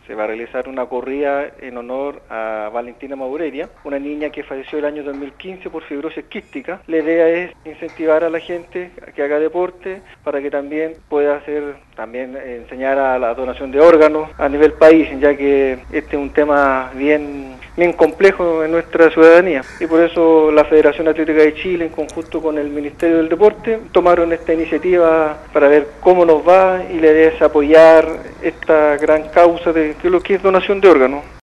se va a realizar una corrida en honor a Valentina Maurelia, una niña que falleció el año 2015 por fibrosis quística. La idea es incentivar a la gente a que haga deporte para que también pueda enseñar a la donación de órganos a nivel país, ya que este es un tema bien complejo en nuestra ciudadanía, y por eso la Federación Atlética de Chile, en conjunto con el Ministerio del Deporte, tomaron esta iniciativa para ver cómo nos va, y la idea es apoyar esta gran causa de lo que es donación de órganos.